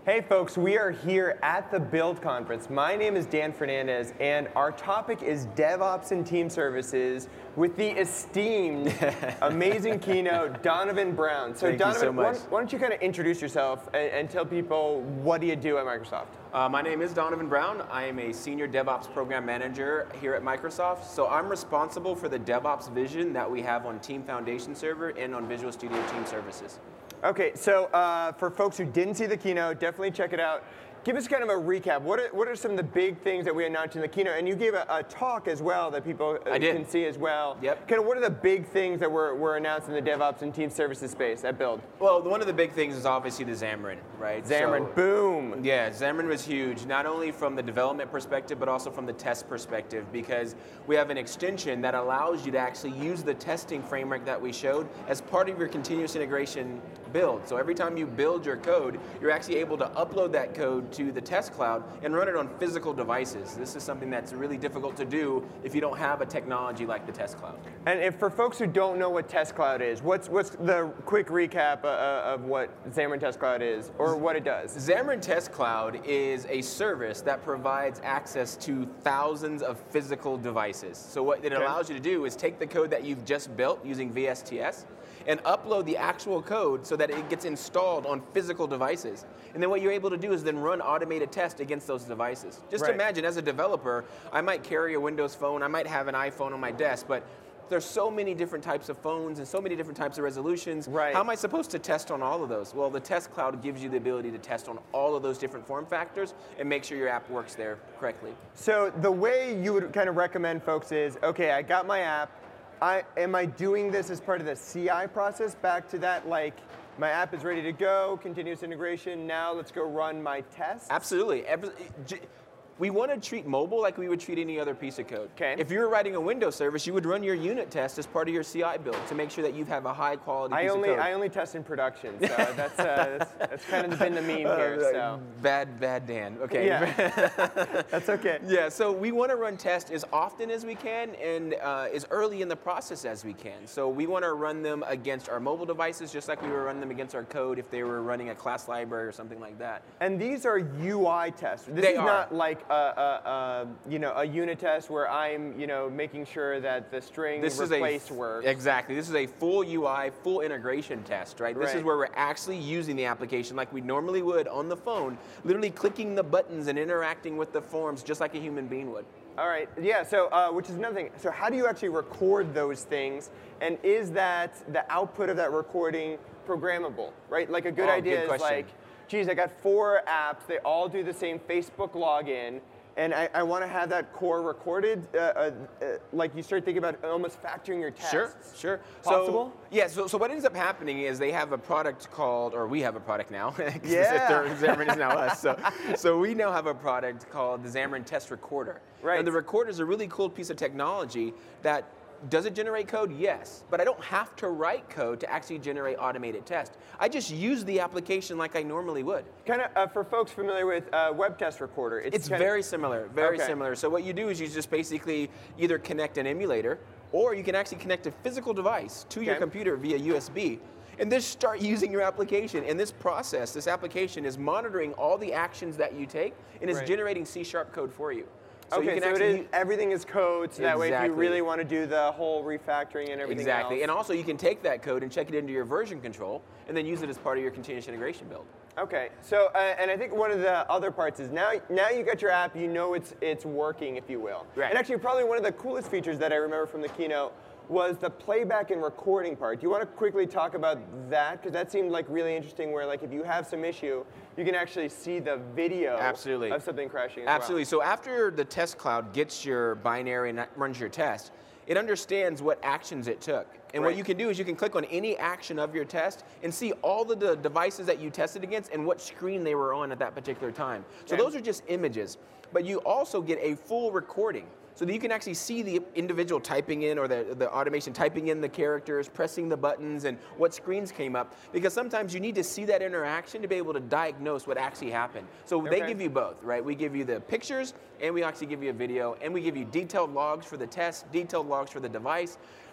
Hey folks, we are here at the Build Conference. My name is Dan Fernandez, and our topic is DevOps and Team Services with the esteemed, amazing keynote, Donovan Brown. So Donovan, so why don't you kind of introduce yourself and tell people what do you do at Microsoft? My name is Donovan Brown. I am a senior DevOps program manager here at Microsoft. So I'm responsible for the DevOps vision that we have on Team Foundation Server and on Visual Studio Team Services. Okay, so for folks who didn't see the keynote, definitely check it out. Give us kind of a recap. What are some of the big things that we announced in the keynote? And you gave a talk as well that people can see as well. Yep. Kind of what are the big things that were announced in the DevOps and Team Services space at Build? Well, one of the big things is obviously the Xamarin, right? Xamarin, boom. Yeah, Xamarin was huge, not only from the development perspective, but also from the test perspective, because we have an extension that allows you to actually use the testing framework that we showed as part of your continuous integration build. So every time you build your code, you're actually able to upload that code to the test cloud and run it on physical devices. This is something that's really difficult to do if you don't have a technology like the test cloud. And if for folks who don't know what test cloud is, what's the quick recap of what Xamarin Test Cloud is, or what it does? Xamarin Test Cloud is a service that provides access to thousands of physical devices. So what it allows you to do is take the code that you've just built using VSTS and upload the actual code so that it gets installed on physical devices. And then what you're able to do is then run automated tests against those devices. Just imagine, as a developer, I might carry a Windows phone, I might have an iPhone on my desk, but there's so many different types of phones and so many different types of resolutions. Right. How am I supposed to test on all of those? Well, the Test Cloud gives you the ability to test on all of those different form factors and make sure your app works there correctly. So the way you would kind of recommend folks is, okay, I got my app, am I doing this as part of the CI process? Back to that, like, my app is ready to go, continuous integration, now let's go run my tests? Absolutely. We want to treat mobile like we would treat any other piece of code. Okay. If you're writing a Windows service, you would run your unit test as part of your CI build to make sure that you have a high quality piece of code. I only test in production, so that's kind of been the meme here. So. Bad Dan. Okay. Yeah. That's okay. Yeah, so we want to run tests as often as we can and as early in the process as we can. So we want to run them against our mobile devices just like we were running them against our code if they were running a class library or something like that. And these are UI tests. This is not like a unit test where I'm making sure that the string replace works. Exactly. This is a full UI, full integration test, right? This is where we're actually using the application like we normally would on the phone, literally clicking the buttons and interacting with the forms just like a human being would. All right. Yeah. So, which is another thing. So, how do you actually record those things? And is that the output of that recording programmable? Right. Like a good idea is like, geez, I got 4 apps. They all do the same Facebook login. And I want to have that core recorded, like you start thinking about almost factoring your tests. Sure. Possible? So what ends up happening is they have a product called, or we have a product now. Yeah. Xamarin is now us. So we now have a product called the Xamarin Test Recorder. Right. And the recorder is a really cool piece of technology that does it generate code? Yes. But I don't have to write code to actually generate automated tests. I just use the application like I normally would. Kind of, for folks familiar with Web Test Recorder, it's very similar, very similar. So what you do is you just basically either connect an emulator, or you can actually connect a physical device to your computer via USB, and then start using your application. And this application is monitoring all the actions that you take, and is generating C# code for you. So everything is code, so that way if you really want to do the whole refactoring and everything else. And also you can take that code and check it into your version control, and then use it as part of your continuous integration build. Okay, so, and I think one of the other parts is now you got your app, you know it's working, if you will. Right. And actually probably one of the coolest features that I remember from the keynote was the playback and recording part. Do you want to quickly talk about that? Because that seemed like really interesting where like if you have some issue, you can actually see the video of something crashing as well. So after the Test Cloud gets your binary and runs your test, it understands what actions it took. And what you can do is you can click on any action of your test and see all the devices that you tested against and what screen they were on at that particular time. So those are just images. But you also get a full recording, so that you can actually see the individual typing in, or the automation typing in the characters, pressing the buttons, and what screens came up. Because sometimes you need to see that interaction to be able to diagnose what actually happened. So they give you both, right? We give you the pictures, and we actually give you a video, and we give you detailed logs for the test, detailed logs for the device.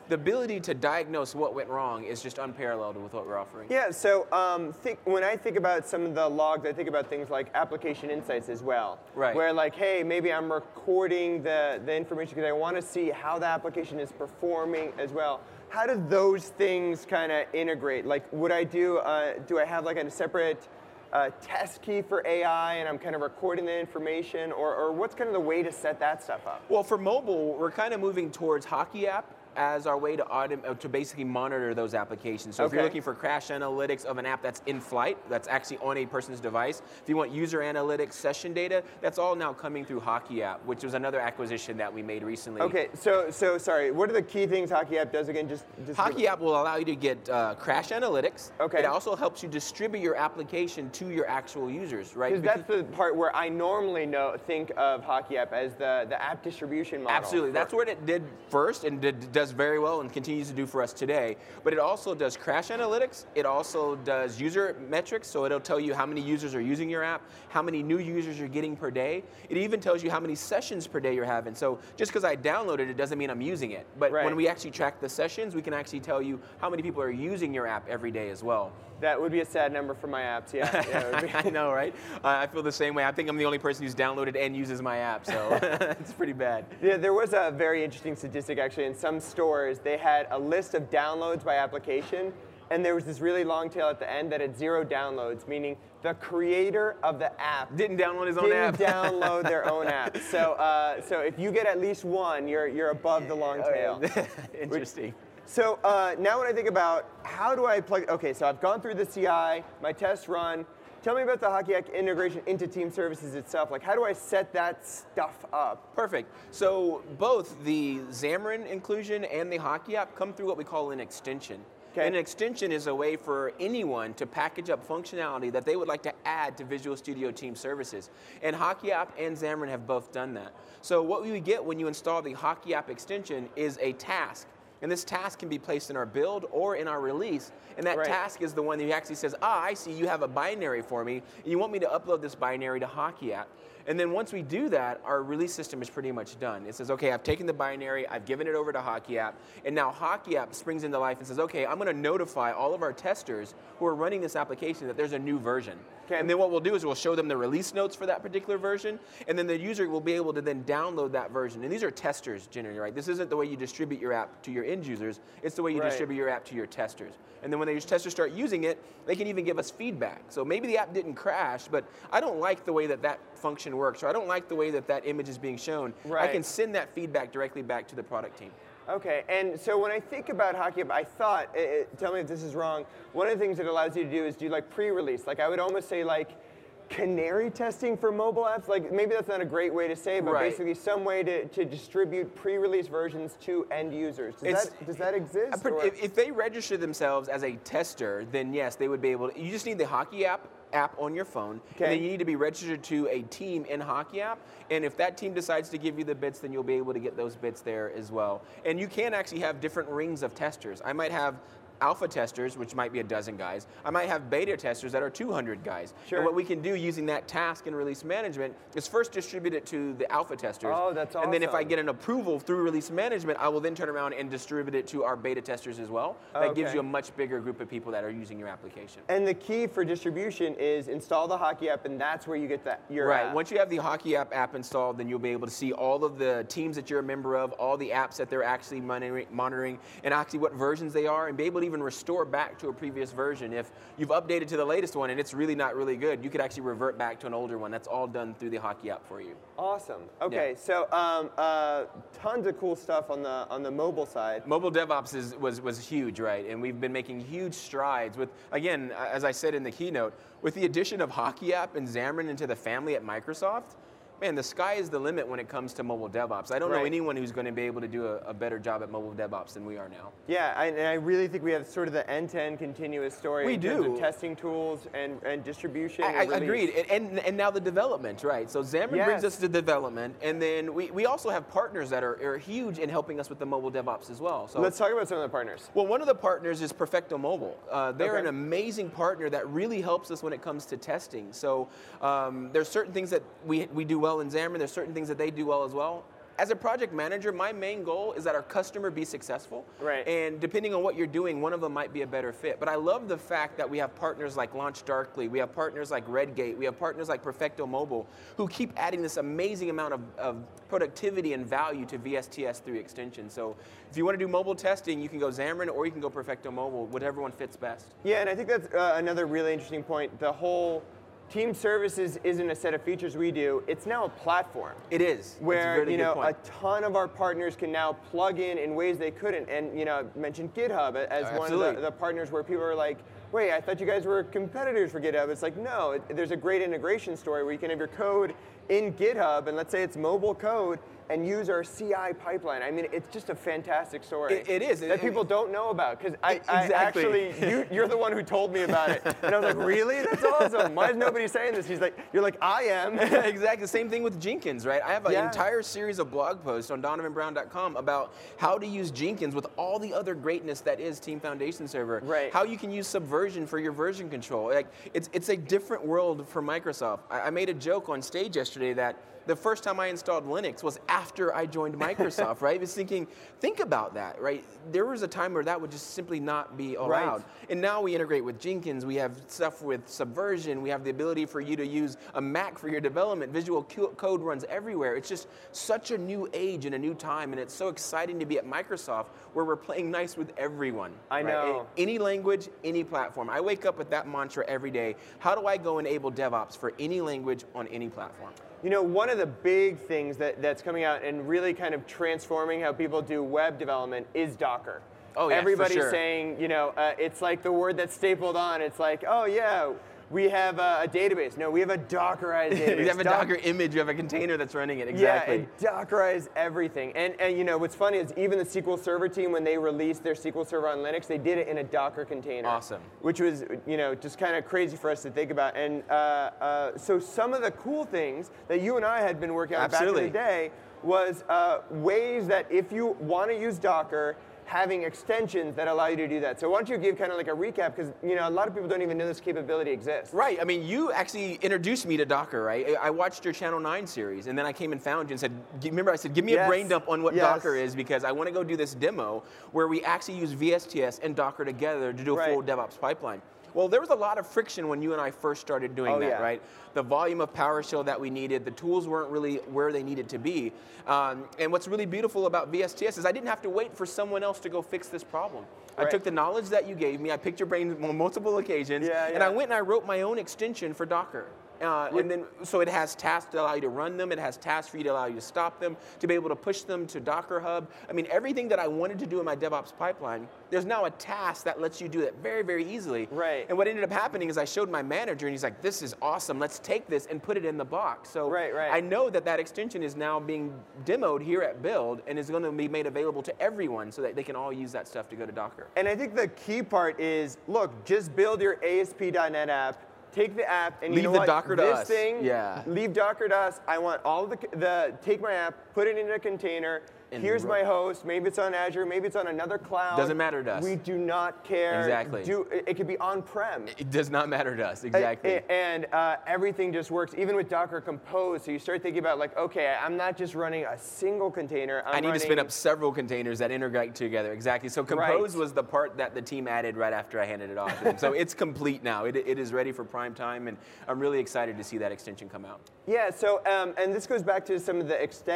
the ability to diagnose what went wrong is just unparalleled with what we're offering. Yeah, so when I think about some of the logs, I think about things like application insights as well. Right. Where like, hey, maybe I'm recording the information because I want to see how the application is performing as well. How do those things kind of integrate? Like, do I have like a separate test key for AI and I'm kind of recording the information, or what's kind of the way to set that stuff up? Well, for mobile, we're kind of moving towards Hockey App as our way to basically monitor those applications. So if you're looking for crash analytics of an app that's in flight, that's actually on a person's device, if you want user analytics, session data, that's all now coming through Hockey App, which was another acquisition that we made recently. Okay, so sorry, what are the key things Hockey App does again? Just Hockey App will allow you to get crash analytics. Okay. It also helps you distribute your application to your actual users, right? Because that's the part where I normally think of Hockey App as the app distribution model. Absolutely, that's what it did first and does very well and continues to do for us today. But it also does crash analytics. It also does user metrics, so it'll tell you how many users are using your app, how many new users you're getting per day. It even tells you how many sessions per day you're having. So just because I downloaded it doesn't mean I'm using it. But when we actually track the sessions, we can actually tell you how many people are using your app every day as well. That would be a sad number for my apps, yeah. I know, right? I feel the same way. I think I'm the only person who's downloaded and uses my app, so it's pretty bad. Yeah, there was a very interesting statistic actually. In some stores, they had a list of downloads by application, and there was this really long tail at the end that had 0 downloads, meaning the creator of the app didn't download his own app. Didn't download their own app. So if you get at least one, you're above the long tail. Interesting. So now when I think about how do I plug, okay, so I've gone through the CI, my tests run. Tell me about the Hockey App integration into Team Services itself. Like, how do I set that stuff up? Perfect. So both the Xamarin inclusion and the Hockey App come through what we call an extension. Okay. And an extension is a way for anyone to package up functionality that they would like to add to Visual Studio Team Services. And Hockey App and Xamarin have both done that. So what we get when you install the Hockey App extension is a task. And this task can be placed in our build or in our release. And that task is the one that actually says, I see you have a binary for me, and you want me to upload this binary to Hockey App. And then once we do that, our release system is pretty much done. It says, okay, I've taken the binary, I've given it over to Hockey App, and now Hockey App springs into life and says, okay, I'm going to notify all of our testers who are running this application that there's a new version. Okay. And then what we'll do is we'll show them the release notes for that particular version, and then the user will be able to then download that version. And these are testers generally, right? This isn't the way you distribute your app to your end users, it's the way you distribute your app to your testers. And then when those testers start using it, they can even give us feedback. So maybe the app didn't crash, but I don't like the way that that function works, or I don't like the way that that image is being shown. I can send that feedback directly back to the product team. Okay, and so when I think about Hockey App, I thought, tell me if this is wrong, one of the things it allows you to do is do like pre-release. Like I would almost say like canary testing for mobile apps. Like maybe that's not a great way to say, but basically some way to distribute pre-release versions to end users. Does that exist? If they register themselves as a tester, then yes, they would be able to. You just need the Hockey App on your phone, and then you need to be registered to a team in Hockey App, and if that team decides to give you the bits, then you'll be able to get those bits there as well. And you can actually have different rings of testers. I might have alpha testers, which might be a dozen guys. I might have beta testers that are 200 guys. Sure. And what we can do using that task and release management is first distribute it to the alpha testers. Oh, that's awesome. And then if I get an approval through release management, I will then turn around and distribute it to our beta testers as well. That gives you a much bigger group of people that are using your application. And the key for distribution is install the Hockey App, and that's where you get your app. Once you have the Hockey App installed, then you'll be able to see all of the teams that you're a member of, all the apps that they're actually monitoring, and actually what versions they are, and be able to even restore back to a previous version. If you've updated to the latest one and it's really not really good, you could actually revert back to an older one. That's all done through the Hockey App for you. Awesome. Okay, so tons of cool stuff on the mobile side. Mobile DevOps was huge, right? And we've been making huge strides with, again, as I said in the keynote, with the addition of Hockey App and Xamarin into the family at Microsoft. Man, the sky is the limit when it comes to mobile DevOps. I don't know anyone who's going to be able to do a better job at mobile DevOps than we are now. Yeah, and I really think we have sort of the end-to-end continuous story. We do. In terms of testing tools and distribution. Agreed. And now the development, right? So Xamarin brings us to development, and then we also have partners that are huge in helping us with the mobile DevOps as well. So let's talk about some of the partners. Well, one of the partners is Perfecto Mobile. They're an amazing partner that really helps us when it comes to testing. So there's certain things that we do well in Xamarin. There's certain things that they do well as well. as a project manager, my main goal is that our customer be successful. Right. And depending on what you're doing, one of them might be a better fit. But I love the fact that we have partners like LaunchDarkly, we have partners like Redgate, we have partners like Perfecto Mobile, who keep adding this amazing amount of productivity and value to VSTS through extension. So if you want to do mobile testing, you can go Xamarin or you can go Perfecto Mobile, whatever one fits best. Yeah, and I think that's another really interesting point. The whole Team Services isn't a set of features we do, it's now a platform. It is. Where a ton of our partners can now plug in ways they couldn't. And I mentioned GitHub as one of the partners where people are like, wait, I thought you guys were competitors for GitHub. It's like, no, there's a great integration story where you can have your code in GitHub, and let's say it's mobile code, and use our CI pipeline. I mean, it's just a fantastic story. It is. That people don't know about, because I actually, you're the one who told me about it. And I was like, really? That's awesome. Why is nobody saying this? You're like, I am. Exactly, same thing with Jenkins, right? I have an entire series of blog posts on donovanbrown.com about how to use Jenkins with all the other greatness that is Team Foundation Server. Right. How you can use Subversion for your version control. Like, it's a different world for Microsoft. I made a joke on stage yesterday that the first time I installed Linux was after I joined Microsoft, right? I was thinking, think about that, right? There was a time where that would just simply not be allowed. Right. And now we integrate with Jenkins, we have stuff with Subversion, we have the ability for you to use a Mac for your development, Visual Code runs everywhere. It's just such a new age and a new time, and it's so exciting to be at Microsoft where we're playing nice with everyone. I know. Any language, any platform. I wake up with that mantra every day. How do I go enable DevOps for any language on any platform? One of the big things that's coming out and really kind of transforming how people do web development is Docker. Oh, yeah, everybody's for sure. saying, it's like the word that's stapled on. It's like, oh yeah, we have a database. No, we have a Dockerized database. We have a Docker image, you have a container that's running it, exactly. Yeah, it Dockerized everything. And what's funny is even the SQL Server team, when they released their SQL Server on Linux, they did it in a Docker container. Awesome. Which was, just kind of crazy for us to think about. And so some of the cool things that you and I had been working on back in the day was ways that if you want to use Docker, having extensions that allow you to do that. So why don't you give kind of like a recap, because a lot of people don't even know this capability exists. Right, I mean, you actually introduced me to Docker, right? I watched your Channel 9 series, and then I came and found you and said, remember I said, give me a brain dump on what Docker is, because I want to go do this demo where we actually use VSTS and Docker together to do a full DevOps pipeline. Well, there was a lot of friction when you and I first started doing that, right? The volume of PowerShell that we needed, the tools weren't really where they needed to be. And what's really beautiful about VSTS is I didn't have to wait for someone else to go fix this problem. I took the knowledge that you gave me, I picked your brain on multiple occasions, and I went and I wrote my own extension for Docker. And then, so it has tasks that allow you to run them, it has tasks for you to allow you to stop them, to be able to push them to Docker Hub. I mean, everything that I wanted to do in my DevOps pipeline, there's now a task that lets you do it very, very easily. Right. And what ended up happening is I showed my manager, and he's like, this is awesome, let's take this and put it in the box. So I know that extension is now being demoed here at Build, and is going to be made available to everyone so that they can all use that stuff to go to Docker. And I think the key part is, look, just build your ASP.NET app, take the app, and leave the Docker to us. Leave Docker to us. I want all of take my app, put it in a container. And here's my host. Maybe it's on Azure. Maybe it's on another cloud. Doesn't matter to us. We do not care. Exactly. It could be on-prem. It does not matter to us. Exactly. And everything just works. Even with Docker Compose, so you start thinking about like, okay, I'm not just running a single container. I need to spin up several containers that integrate together. Exactly. So Compose was the part that the team added right after I handed it off to them. So it's complete now. It is ready for prime time, and I'm really excited to see that extension come out. Yeah. So and this goes back to some of the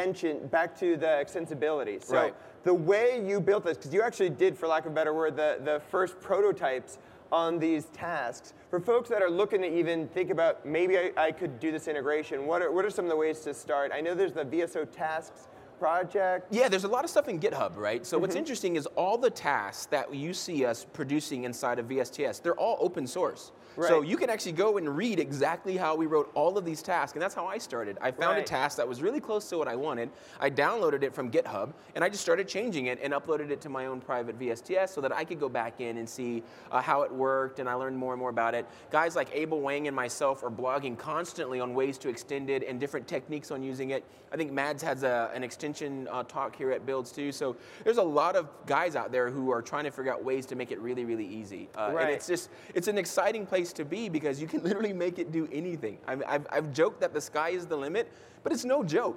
back to the extensibility. So the way you built this, because you actually did, for lack of a better word, the first prototypes on these tasks. For folks that are looking to even think about, maybe I could do this integration, what are some of the ways to start? I know there's the VSO tasks project. Yeah, there's a lot of stuff in GitHub, right? So what's interesting is all the tasks that you see us producing inside of VSTS, they're all open source. Right. So you can actually go and read exactly how we wrote all of these tasks, and that's how I started. I found a task that was really close to what I wanted. I downloaded it from GitHub, and I just started changing it and uploaded it to my own private VSTS so that I could go back in and see how it worked, and I learned more and more about it. Guys like Abel Wang and myself are blogging constantly on ways to extend it and different techniques on using it. I think Mads has an extension talk here at Builds too. So there's a lot of guys out there who are trying to figure out ways to make it really, really easy. And it's an exciting place to be because you can literally make it do anything. I've joked that the sky is the limit, but it's no joke.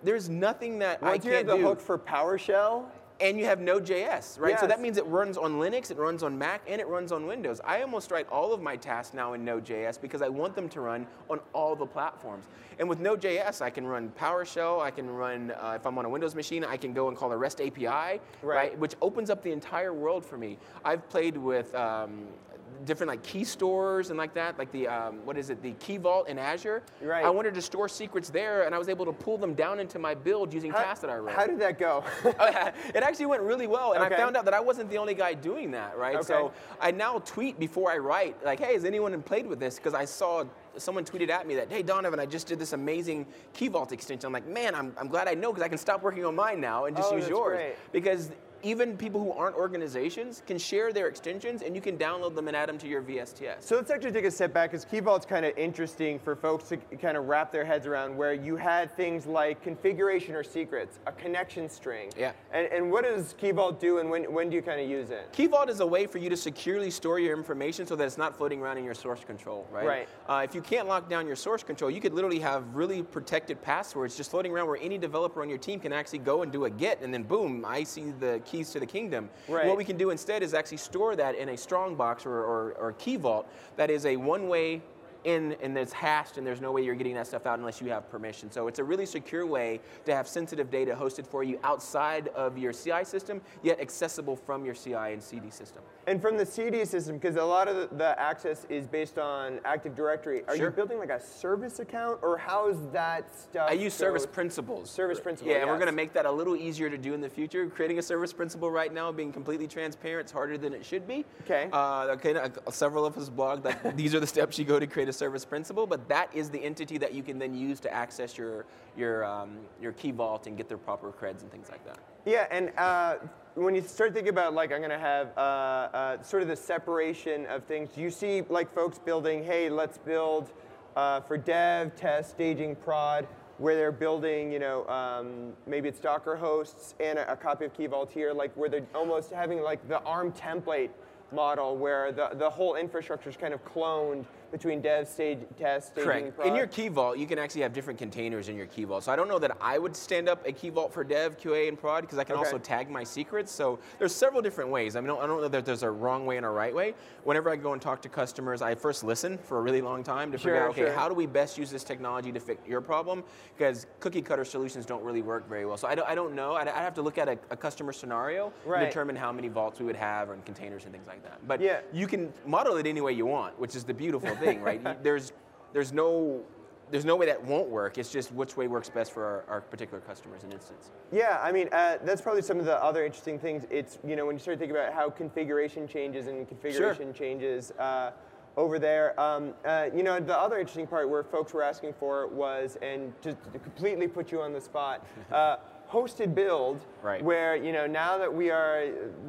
there's nothing that I can't do. Once you have the hook for PowerShell, and you have Node.js, right? Yes. So that means it runs on Linux, it runs on Mac, and it runs on Windows. I almost write all of my tasks now in Node.js because I want them to run on all the platforms. And with Node.js, I can run PowerShell, I can run, if I'm on a Windows machine, I can go and call a REST API, right? Which opens up the entire world for me. I've played with different like key stores and like that, like the, the Key Vault in Azure. Right. I wanted to store secrets there, and I was able to pull them down into my build using tasks that I wrote. How did that go? It actually went really well, and I found out that I wasn't the only guy doing that, right? Okay. So I now tweet before I write, like, hey, has anyone played with this? Because I saw someone tweeted at me that, hey, Donovan, I just did this amazing Key Vault extension. I'm like, man, I'm glad I know, because I can stop working on mine now and just use yours. Great. Because even people who aren't organizations can share their extensions, and you can download them and add them to your VSTS. So let's actually take a step back, because Key Vault's kind of interesting for folks to kind of wrap their heads around, where you had things like configuration or secrets, a connection string. Yeah. And what does Key Vault do, and when do you kind of use it? Key Vault is a way for you to securely store your information so that it's not floating around in your source control, right? Right. If you can't lock down your source control, you could literally have really protected passwords just floating around where any developer on your team can actually go and do a get, and then boom, I see the keys to the kingdom. Right. What we can do instead is actually store that in a Strongbox or Key Vault that is a one-way in, and it's hashed, and there's no way you're getting that stuff out unless you have permission. So it's a really secure way to have sensitive data hosted for you outside of your CI system, yet accessible from your CI and CD system. And from the CD system, because a lot of the access is based on Active Directory, are you building like a service account, or how is that stuff? I use service principals. Service principal, Yeah, and we're going to make that a little easier to do in the future. Creating a service principal right now, being completely transparent, it's harder than it should be. Okay. Several of us blog that these are the steps you go to create a service principal, but that is the entity that you can then use to access your Key Vault and get their proper creds and things like that. Yeah, and when you start thinking about, like, I'm going to have sort of the separation of things, do you see like folks building, hey, let's build for dev, test, staging, prod, where they're building, maybe it's Docker hosts and a copy of Key Vault here, like where they're almost having like the ARM template model where the whole infrastructure is kind of cloned between dev, stage, test, staging, Correct. prod. In your Key Vault, you can actually have different containers in your Key Vault. So I don't know that I would stand up a Key Vault for dev, QA, and prod, because I can also tag my secrets. So there's several different ways. I mean, I don't know that there's a wrong way and a right way. Whenever I go and talk to customers, I first listen for a really long time to figure out, okay, how do we best use this technology to fix your problem? Because cookie cutter solutions don't really work very well. So I don't know. I'd have to look at a customer scenario and determine how many vaults we would have and containers and things like that. But you can model it any way you want, which is the beautiful thing, right? There's no way that won't work. It's just which way works best for our particular customers and instance. Yeah, I mean, that's probably some of the other interesting things. It's, when you start thinking about how configuration changes and configuration changes over there. The other interesting part where folks were asking for was, and just to completely put you on the spot, hosted build, where now that we are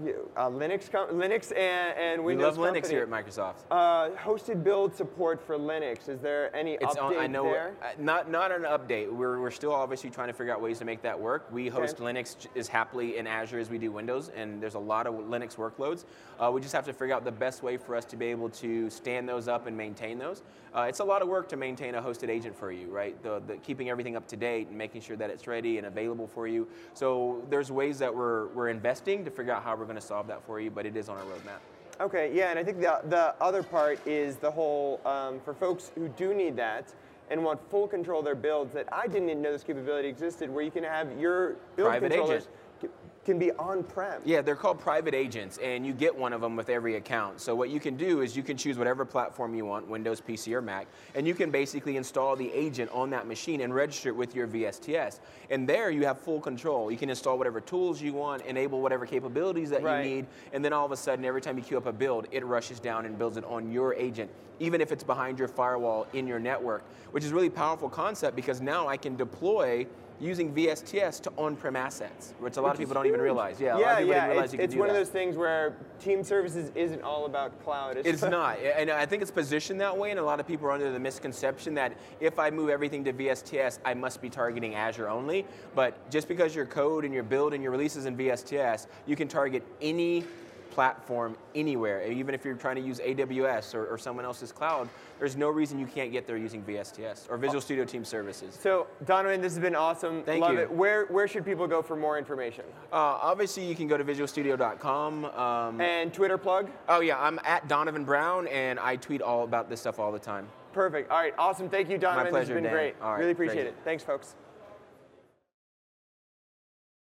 Linux and Windows. We love Linux here at Microsoft. Hosted build support for Linux. Is there any update there? Not an update. We're still obviously trying to figure out ways to make that work. We host Linux as happily in Azure as we do Windows, and there's a lot of Linux workloads. We just have to figure out the best way for us to be able to stand those up and maintain those. It's a lot of work to maintain a hosted agent for you, right? The keeping everything up to date and making sure that it's ready and available for you. So there's ways that we're investing to figure out how we're going to solve that for you, but it is on our roadmap. Okay, yeah, and I think the other part is the whole, for folks who do need that and want full control of their builds, that I didn't even know this capability existed, where you can have your build private controllers agent. Can be on-prem. Yeah, they're called private agents, and you get one of them with every account. So what you can do is you can choose whatever platform you want, Windows, PC, or Mac, and you can basically install the agent on that machine and register it with your VSTS. And there you have full control. You can install whatever tools you want, enable whatever capabilities that you need, and then all of a sudden, every time you queue up a build, it rushes down and builds it on your agent, even if it's behind your firewall in your network, which is a really powerful concept, because now I can deploy using VSTS to on-prem assets, which a lot of people don't even realize. Yeah, a lot of people didn't realize you could do that. It's one of those things where team services isn't all about cloud. It's not, and I think it's positioned that way, and a lot of people are under the misconception that if I move everything to VSTS, I must be targeting Azure only. But just because your code and your build and your releases in VSTS, you can target any platform anywhere. Even if you're trying to use AWS or someone else's cloud, there's no reason you can't get there using VSTS or Visual Studio Team Services. So, Donovan, this has been awesome. Thank Love you. it. Where should people go for more information? Obviously, you can go to visualstudio.com. And Twitter plug? Oh, yeah. I'm at Donovan Brown, and I tweet all about this stuff all the time. Perfect. All right. Awesome. Thank you, Donovan. My pleasure, This has been Dan. great. All right, really appreciate great. it. Thanks, folks.